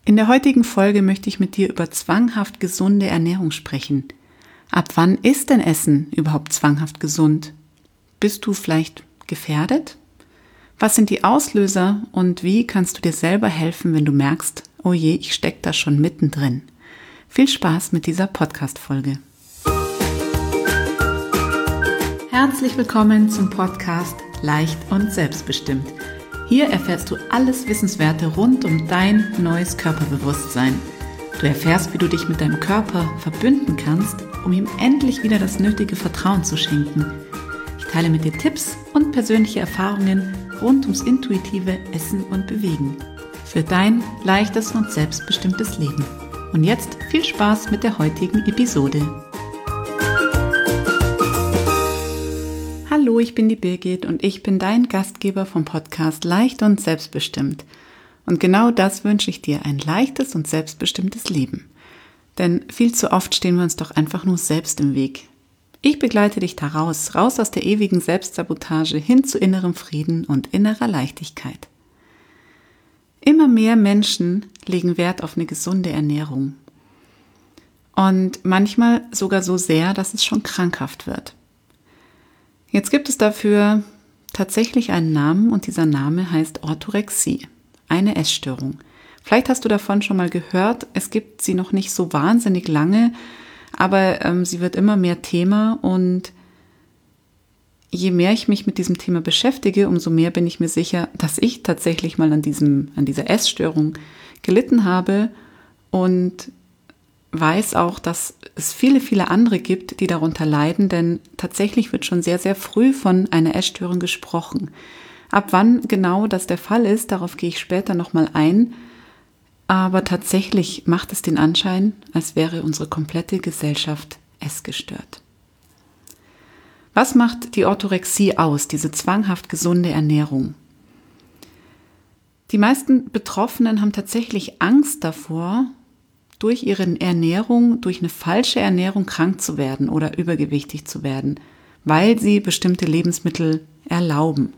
In der heutigen Folge möchte ich mit dir über zwanghaft gesunde Ernährung sprechen. Ab wann ist denn Essen überhaupt zwanghaft gesund? Bist du vielleicht gefährdet? Was sind die Auslöser und wie kannst du dir selber helfen, wenn du merkst, oh je, ich stecke da schon mittendrin? Viel Spaß mit dieser Podcast-Folge. Herzlich willkommen zum Podcast Leicht und Selbstbestimmt. Hier erfährst du alles Wissenswerte rund um dein neues Körperbewusstsein. Du erfährst, wie du dich mit deinem Körper verbünden kannst, um ihm endlich wieder das nötige Vertrauen zu schenken. Ich teile mit dir Tipps und persönliche Erfahrungen rund ums intuitive Essen und Bewegen. Für dein leichtes und selbstbestimmtes Leben. Und jetzt viel Spaß mit der heutigen Episode. Hallo, ich bin die Birgit und ich bin dein Gastgeber vom Podcast Leicht und Selbstbestimmt. Und genau das wünsche ich dir, ein leichtes und selbstbestimmtes Leben. Denn viel zu oft stehen wir uns doch einfach nur selbst im Weg. Ich begleite dich da raus aus der ewigen Selbstsabotage hin zu innerem Frieden und innerer Leichtigkeit. Immer mehr Menschen legen Wert auf eine gesunde Ernährung. Und manchmal sogar so sehr, dass es schon krankhaft wird. Jetzt gibt es dafür tatsächlich einen Namen und dieser Name heißt Orthorexie, eine Essstörung. Vielleicht hast du davon schon mal gehört, es gibt sie noch nicht so wahnsinnig lange, aber sie wird immer mehr Thema und je mehr ich mich mit diesem Thema beschäftige, umso mehr bin ich mir sicher, dass ich tatsächlich mal an dieser Essstörung gelitten habe und weiß auch, dass es viele, viele andere gibt, die darunter leiden, denn tatsächlich wird schon sehr, sehr früh von einer Essstörung gesprochen. Ab wann genau das der Fall ist, darauf gehe ich später nochmal ein, aber tatsächlich macht es den Anschein, als wäre unsere komplette Gesellschaft essgestört. Was macht die Orthorexie aus, diese zwanghaft gesunde Ernährung? Die meisten Betroffenen haben tatsächlich Angst davor, durch ihre Ernährung, durch eine falsche Ernährung krank zu werden oder übergewichtig zu werden, weil sie bestimmte Lebensmittel erlauben.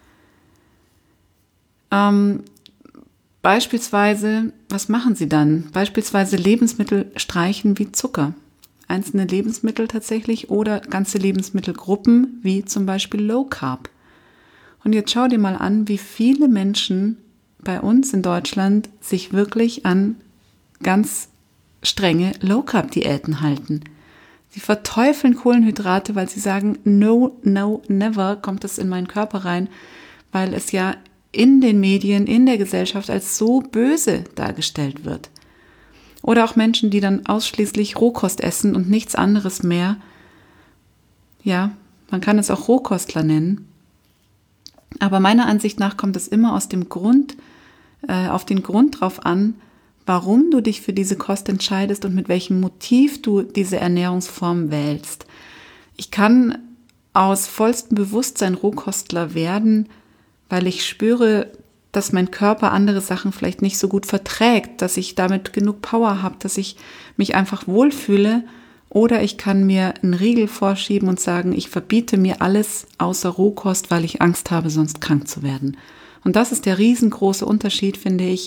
Beispielsweise, was machen sie dann? Beispielsweise Lebensmittel streichen wie Zucker. Einzelne Lebensmittel tatsächlich oder ganze Lebensmittelgruppen wie zum Beispiel Low Carb. Und jetzt schau dir mal an, wie viele Menschen bei uns in Deutschland sich wirklich an ganz strenge Low-Carb-Diäten halten. Sie verteufeln Kohlenhydrate, weil sie sagen, no, never kommt es in meinen Körper rein, weil es ja in den Medien, in der Gesellschaft als so böse dargestellt wird. Oder auch Menschen, die dann ausschließlich Rohkost essen und nichts anderes mehr. Ja, man kann es auch Rohkostler nennen. Aber meiner Ansicht nach kommt es immer auf den Grund drauf an, warum du dich für diese Kost entscheidest und mit welchem Motiv du diese Ernährungsform wählst. Ich kann aus vollstem Bewusstsein Rohkostler werden, weil ich spüre, dass mein Körper andere Sachen vielleicht nicht so gut verträgt, dass ich damit genug Power habe, dass ich mich einfach wohlfühle. Oder ich kann mir einen Riegel vorschieben und sagen, ich verbiete mir alles außer Rohkost, weil ich Angst habe, sonst krank zu werden. Und das ist der riesengroße Unterschied, finde ich,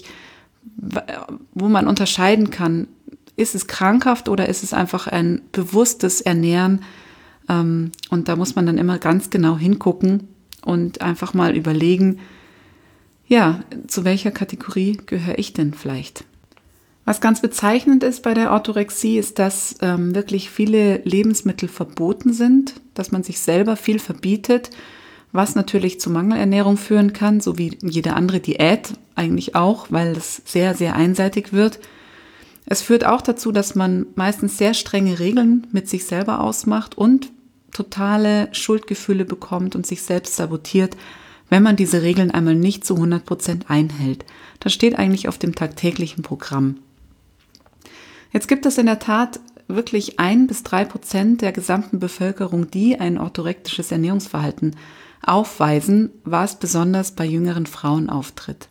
wo man unterscheiden kann, ist es krankhaft oder ist es einfach ein bewusstes Ernähren. Und da muss man dann immer ganz genau hingucken und einfach mal überlegen, ja, zu welcher Kategorie gehöre ich denn vielleicht? Was ganz bezeichnend ist bei der Orthorexie, ist, dass wirklich viele Lebensmittel verboten sind, dass man sich selber viel verbietet, was natürlich zu Mangelernährung führen kann, so wie jede andere Diät eigentlich auch, weil es sehr, sehr einseitig wird. Es führt auch dazu, dass man meistens sehr strenge Regeln mit sich selber ausmacht und totale Schuldgefühle bekommt und sich selbst sabotiert, wenn man diese Regeln einmal nicht zu 100% einhält. Das steht eigentlich auf dem tagtäglichen Programm. Jetzt gibt es in der Tat wirklich 1-3% der gesamten Bevölkerung, die ein orthorektisches Ernährungsverhalten aufweisen, was besonders bei jüngeren Frauen auftritt.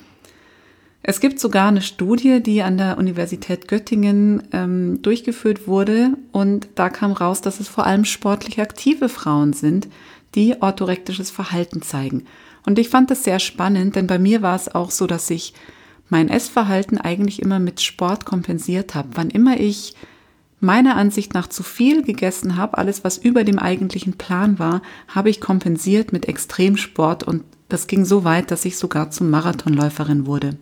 Es gibt sogar eine Studie, die an der Universität Göttingen durchgeführt wurde und da kam raus, dass es vor allem sportlich aktive Frauen sind, die orthorektisches Verhalten zeigen. Und ich fand das sehr spannend, denn bei mir war es auch so, dass ich mein Essverhalten eigentlich immer mit Sport kompensiert habe. Wann immer ich meiner Ansicht nach zu viel gegessen habe, alles was über dem eigentlichen Plan war, habe ich kompensiert mit Extremsport und das ging so weit, dass ich sogar zum Marathonläuferin wurde.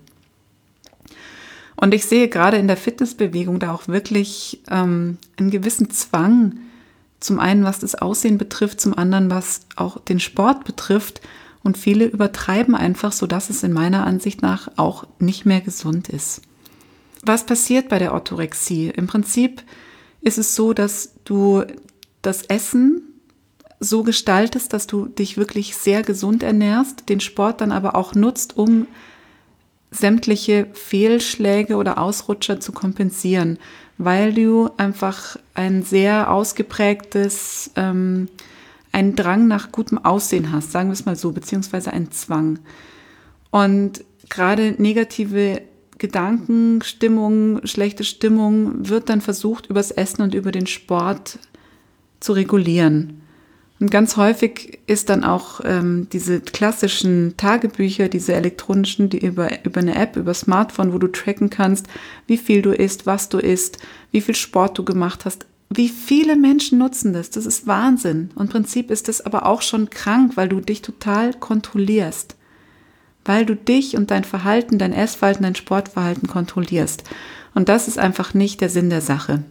Und ich sehe gerade in der Fitnessbewegung da auch wirklich einen gewissen Zwang, zum einen was das Aussehen betrifft, zum anderen was auch den Sport betrifft. Und viele übertreiben einfach, sodass es in meiner Ansicht nach auch nicht mehr gesund ist. Was passiert bei der Orthorexie? Im Prinzip ist es so, dass du das Essen so gestaltest, dass du dich wirklich sehr gesund ernährst, den Sport dann aber auch nutzt, um sämtliche Fehlschläge oder Ausrutscher zu kompensieren, weil du einfach ein sehr ausgeprägtes, einen Drang nach gutem Aussehen hast, sagen wir es mal so, beziehungsweise einen Zwang. Und gerade negative Gedanken, Stimmung, schlechte Stimmung wird dann versucht, übers Essen und über den Sport zu regulieren. Und ganz häufig ist dann auch diese klassischen Tagebücher, diese elektronischen, die über eine App, über Smartphone, wo du tracken kannst, wie viel du isst, was du isst, wie viel Sport du gemacht hast. Wie viele Menschen nutzen das? Das ist Wahnsinn. Und im Prinzip ist das aber auch schon krank, weil du dich total kontrollierst. Weil du dich und dein Verhalten, dein Essverhalten, dein Sportverhalten kontrollierst. Und das ist einfach nicht der Sinn der Sache.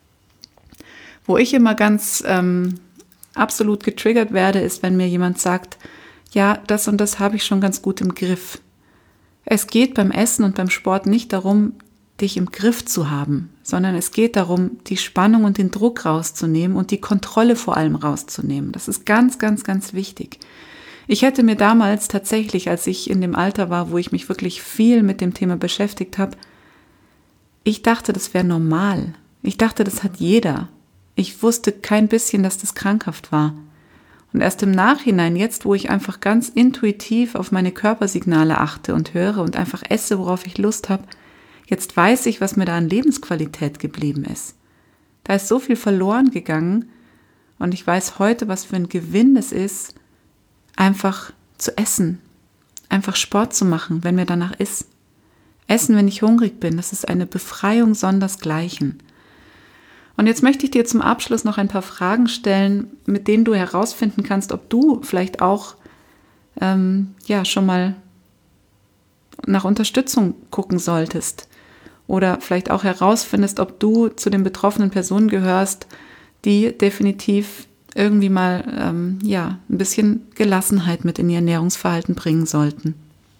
Wo ich immer ganz absolut getriggert werde, ist, wenn mir jemand sagt, ja, das und das habe ich schon ganz gut im Griff. Es geht beim Essen und beim Sport nicht darum, dich im Griff zu haben, sondern es geht darum, die Spannung und den Druck rauszunehmen und die Kontrolle vor allem rauszunehmen. Das ist ganz, ganz, ganz wichtig. Ich hätte mir damals tatsächlich, als ich in dem Alter war, wo ich mich wirklich viel mit dem Thema beschäftigt habe, ich dachte, das wäre normal. Ich dachte, das hat jeder. Ich wusste kein bisschen, dass das krankhaft war. Und erst im Nachhinein, jetzt, wo ich einfach ganz intuitiv auf meine Körpersignale achte und höre und einfach esse, worauf ich Lust habe, jetzt weiß ich, was mir da an Lebensqualität geblieben ist. Da ist so viel verloren gegangen und ich weiß heute, was für ein Gewinn es ist, einfach zu essen, einfach Sport zu machen, wenn mir danach ist. Essen, wenn ich hungrig bin, das ist eine Befreiung sondersgleichen. Und jetzt möchte ich dir zum Abschluss noch ein paar Fragen stellen, mit denen du herausfinden kannst, ob du vielleicht auch schon mal nach Unterstützung gucken solltest oder vielleicht auch herausfindest, ob du zu den betroffenen Personen gehörst, die definitiv irgendwie mal ein bisschen Gelassenheit mit in ihr Ernährungsverhalten bringen sollten.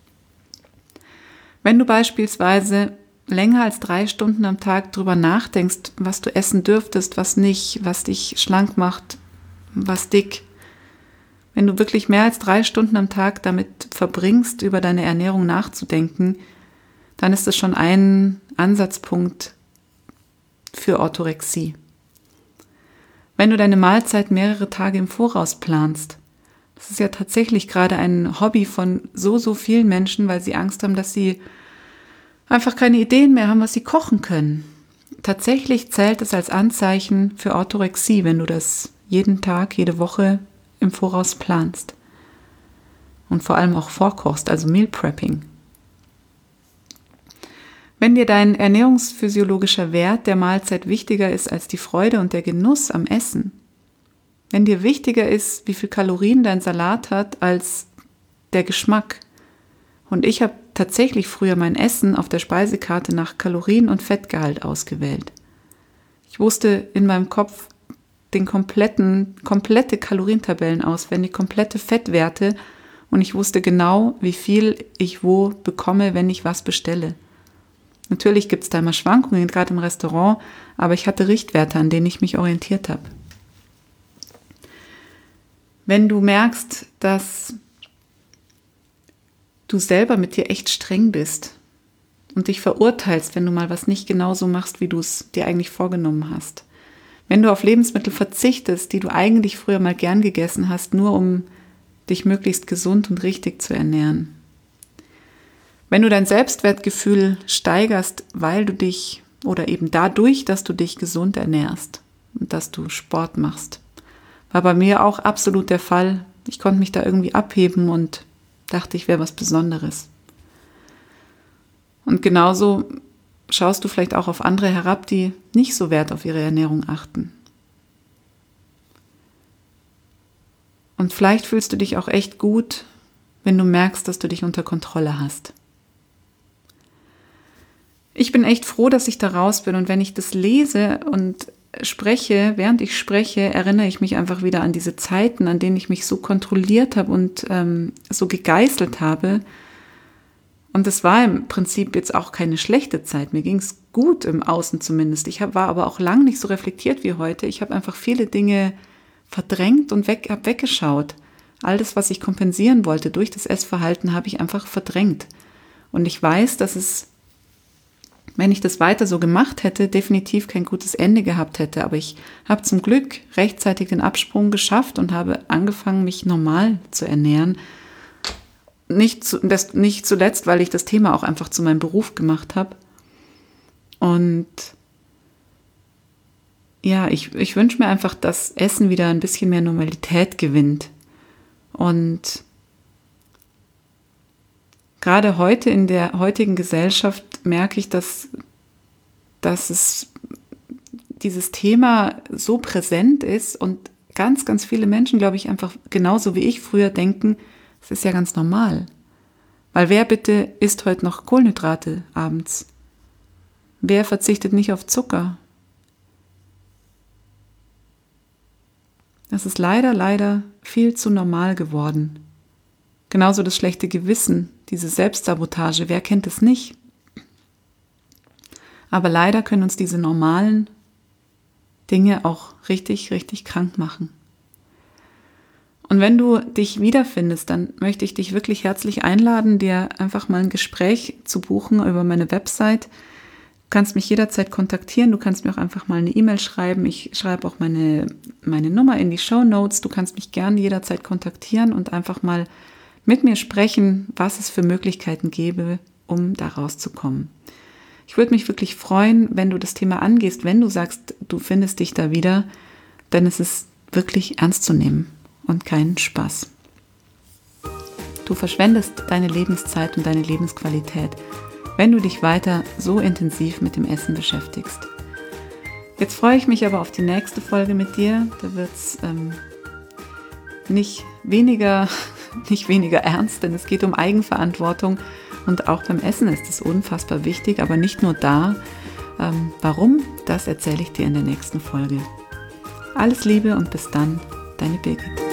Wenn du beispielsweise länger als 3 Stunden am Tag drüber nachdenkst, was du essen dürftest, was nicht, was dich schlank macht, was dick. Wenn du wirklich mehr als 3 Stunden am Tag damit verbringst, über deine Ernährung nachzudenken, dann ist das schon ein Ansatzpunkt für Orthorexie. Wenn du deine Mahlzeit mehrere Tage im Voraus planst, das ist ja tatsächlich gerade ein Hobby von so vielen Menschen, weil sie Angst haben, dass sie einfach keine Ideen mehr haben, was sie kochen können. Tatsächlich zählt es als Anzeichen für Orthorexie, wenn du das jeden Tag, jede Woche im Voraus planst. Und vor allem auch vorkochst, also Meal Prepping. Wenn dir dein ernährungsphysiologischer Wert der Mahlzeit wichtiger ist als die Freude und der Genuss am Essen, wenn dir wichtiger ist, wie viel Kalorien dein Salat hat, als der Geschmack. Und ich habe tatsächlich früher mein Essen auf der Speisekarte nach Kalorien- und Fettgehalt ausgewählt. Ich wusste in meinem Kopf komplette Kalorientabellen auswendig, komplette Fettwerte und ich wusste genau, wie viel ich wo bekomme, wenn ich was bestelle. Natürlich gibt es da immer Schwankungen, gerade im Restaurant, aber ich hatte Richtwerte, an denen ich mich orientiert habe. Wenn du merkst, dass du selber mit dir echt streng bist und dich verurteilst, wenn du mal was nicht genauso machst, wie du es dir eigentlich vorgenommen hast. Wenn du auf Lebensmittel verzichtest, die du eigentlich früher mal gern gegessen hast, nur um dich möglichst gesund und richtig zu ernähren. Wenn du dein Selbstwertgefühl steigerst, weil du dich oder eben dadurch, dass du dich gesund ernährst und dass du Sport machst. War bei mir auch absolut der Fall. Ich konnte mich da irgendwie abheben und dachte, ich wäre was Besonderes. Und genauso schaust du vielleicht auch auf andere herab, die nicht so Wert auf ihre Ernährung achten. Und vielleicht fühlst du dich auch echt gut, wenn du merkst, dass du dich unter Kontrolle hast. Ich bin echt froh, dass ich da raus bin, und wenn ich das lese und spreche, während ich spreche, erinnere ich mich einfach wieder an diese Zeiten, an denen ich mich so kontrolliert habe und so gegeißelt habe. Und es war im Prinzip jetzt auch keine schlechte Zeit. Mir ging es gut im Außen zumindest. War aber auch lang nicht so reflektiert wie heute. Ich habe einfach viele Dinge verdrängt und habe weggeschaut. All das, was ich kompensieren wollte durch das Essverhalten, habe ich einfach verdrängt. Und ich weiß, dass es, wenn ich das weiter so gemacht hätte, definitiv kein gutes Ende gehabt hätte. Aber ich habe zum Glück rechtzeitig den Absprung geschafft und habe angefangen, mich normal zu ernähren. Nicht zuletzt, weil ich das Thema auch einfach zu meinem Beruf gemacht habe. Und ja, ich wünsche mir einfach, dass Essen wieder ein bisschen mehr Normalität gewinnt. Und gerade heute in der heutigen Gesellschaft merke ich, dass es dieses Thema so präsent ist und ganz, ganz viele Menschen, glaube ich, einfach genauso wie ich früher denken, es ist ja ganz normal. Weil wer bitte isst heute noch Kohlenhydrate abends? Wer verzichtet nicht auf Zucker? Das ist leider viel zu normal geworden. Genauso das schlechte Gewissen, diese Selbstsabotage, wer kennt es nicht? Aber leider können uns diese normalen Dinge auch richtig, richtig krank machen. Und wenn du dich wiederfindest, dann möchte ich dich wirklich herzlich einladen, dir einfach mal ein Gespräch zu buchen über meine Website. Du kannst mich jederzeit kontaktieren, du kannst mir auch einfach mal eine E-Mail schreiben. Ich schreibe auch meine Nummer in die Shownotes. Du kannst mich gerne jederzeit kontaktieren und einfach mal mit mir sprechen, was es für Möglichkeiten gäbe, um da rauszukommen. Ich würde mich wirklich freuen, wenn du das Thema angehst, wenn du sagst, du findest dich da wieder, denn es ist wirklich ernst zu nehmen und kein Spaß. Du verschwendest deine Lebenszeit und deine Lebensqualität, wenn du dich weiter so intensiv mit dem Essen beschäftigst. Jetzt freue ich mich aber auf die nächste Folge mit dir. Da wird es nicht weniger ernst, denn es geht um Eigenverantwortung und auch beim Essen ist es unfassbar wichtig, aber nicht nur da. Warum? Das erzähle ich dir in der nächsten Folge. Alles Liebe und bis dann, deine Birgit.